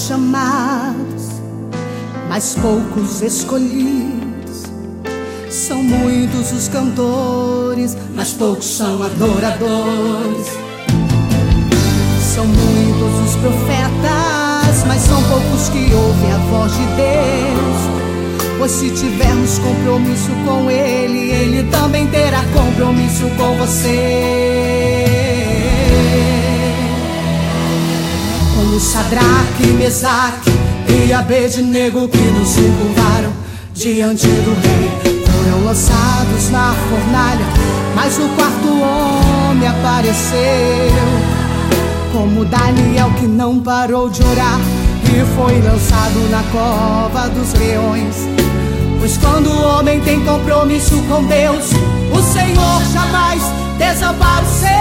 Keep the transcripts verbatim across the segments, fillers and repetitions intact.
chamados, mas poucos escolhidos. São muitos os cantores, mas poucos são adoradores. São muitos os profetas, mas são poucos que ouvem a voz de Deus. Pois se tivermos compromisso com Ele, Ele também terá compromisso com você. Como Sadraque, Mesaque e Abednego, que não se curvaram diante do rei, foram lançados na fornalha, mas o quarto homem apareceu. Como Daniel, que não parou de orar e foi lançado na cova dos leões. Pois quando o homem tem compromisso com Deus, o Senhor jamais desampara o seu.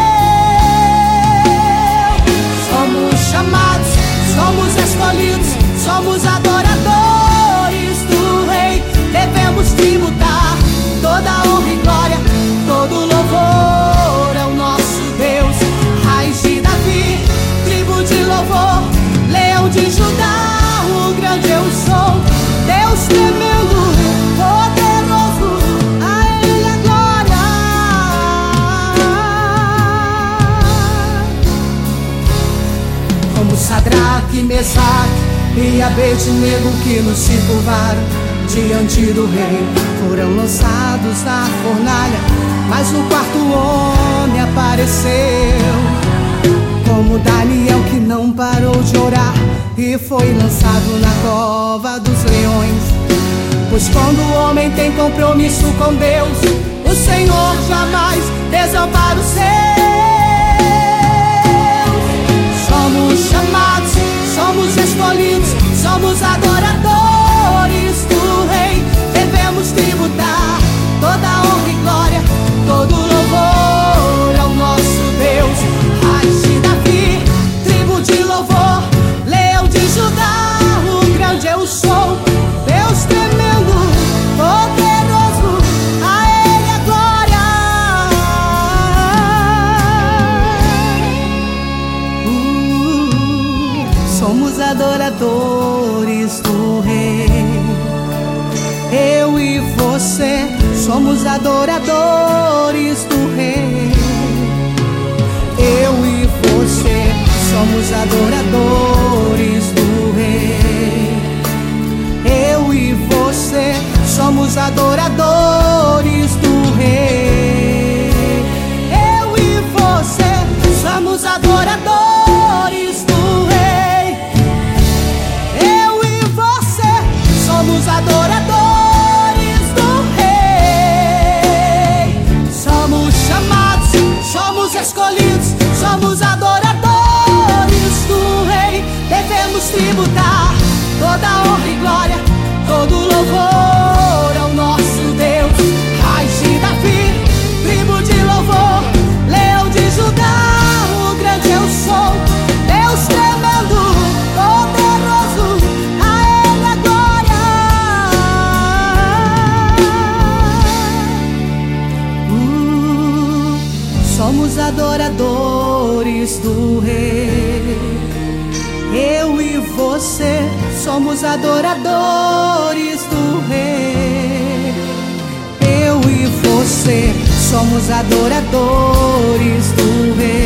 Somos chamados, somos escolhidos, somos adoradores do Rei. Devemos tributar toda a honra e glória, todo louvor ao nosso Deus. Raiz de Davi, tribo de louvor, leão de Judá, o grande eu sou. Deus tremendo, poderoso, a Ele a glória. Como Sadraque, Mesaque e Abednego, que não se curvaram diante do rei, foram lançados na fornalha, mas o quarto homem apareceu. Como Daniel, que não parou de orar e foi lançado na cova dos leões. Pois quando o homem tem compromisso com Deus, o Senhor jamais desampara os seus. Somos chamados, somos escolhidos, somos adoradores do Rei. Devemos tributar toda a honra e glória, todo louvor ao nosso Deus. Raiz de Davi, tribo de louvor, leão de Judá, o grande eu sou. Deus tremendo, poderoso, a Ele a glória. uh, Somos adoradores do Rei. Eu e você somos adoradores do Rei. Eu e você somos adoradores do Rei. Eu e você somos adoradores do Rei. Eu e você somos adoradores do Rei. Eu e você somos adoradores do Rei. Somos chamados, somos escolhidos, somos adoradores do Rei. Devemos tributar toda a honra e glória, todo louvor ao nosso Deus. Raiz de Davi, tribo de louvor, leão de Judá, o grande eu sou. Deus tremendo, poderoso, a Ele a glória. uh, Somos adoradores do Rei. Eu e você somos adoradores do Rei. Eu e você somos adoradores do Rei.